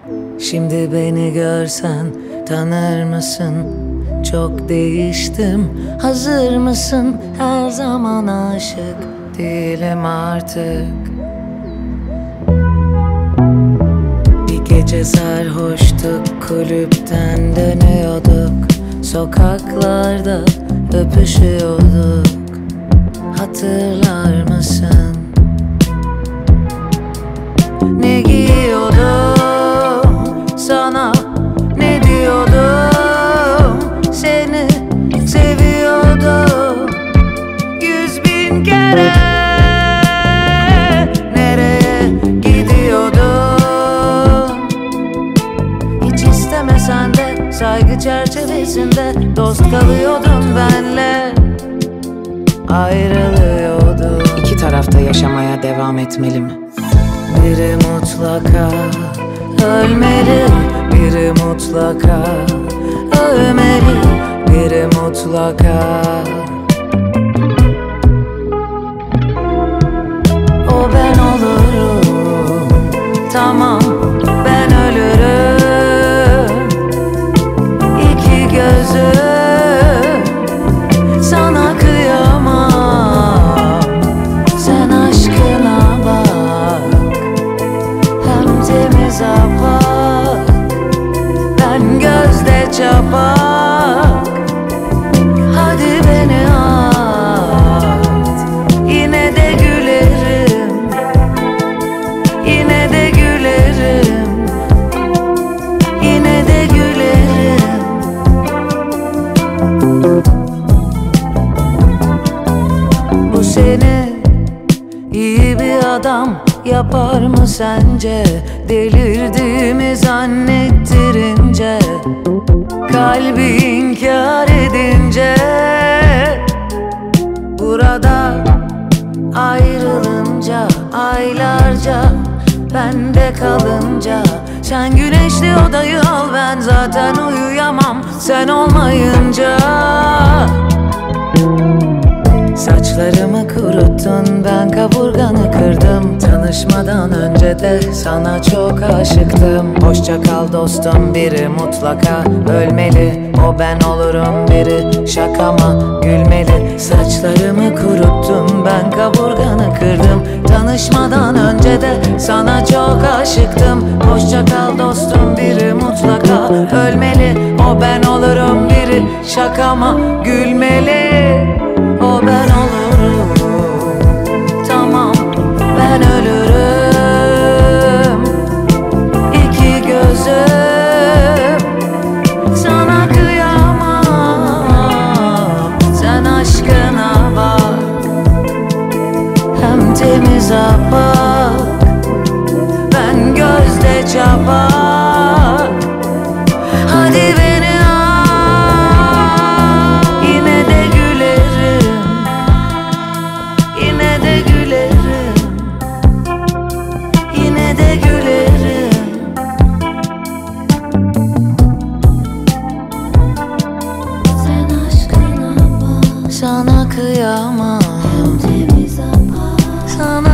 Şimdi beni görsen tanır mısın? Çok değiştim, hazır mısın? Her zaman aşık değilim artık. Bir gece sarhoştuk, kulüpten dönüyorduk, sokaklarda öpüşüyorduk. Hatırlar mısın? Ne giyiyordum sana, ne diyordum? Seni seviyordum 100.000 kere. Nereye gidiyordum? Hiç istemesen de saygı çerçevesinde dost kalıyordun benle, ayrılıyordum. İki tarafta yaşamaya devam etmeli mi? Biri mutlaka ölmeli, biri mutlaka ölmeli, biri mutlaka. O ben olurum, tamam ben ölürüm. İki gözüm sana kıyamam. Sen aşkına bak, hem temiz apak, ben gözde çapak. Hadi beni at, yine de gülerim, yine de gülerim, yine de gülerim. Bu seni iyi bir adam yapar mı sence? Delirdiğimi zannettirince, kalbi inkar edince, burada ayrılınca, aylarca bende kalınca. Sen güneşli odayı al, ben zaten uyuyamam sen olmayınca. Saçlarımı kuruttun, ben kaburganı kırdım. Tanışmadan önce de sana çok aşıktım. Hoşça kal dostum, biri mutlaka ölmeli, o ben olurum. Biri şakama gülmeli. Saçlarımı kuruttun, ben kaburganı kırdım. Tanışmadan önce de sana çok aşıktım. Hoşça kal dostum, biri mutlaka ölmeli, o ben olurum. Biri şakama gülmeli, o ben olurum, tamam ben ölürüm. İki gözüm sana kıyamam. Sen aşkına bak, hem temiz apak, ben gözde çapak. Hadi beni sana kıyamam, hem temiz apak, sana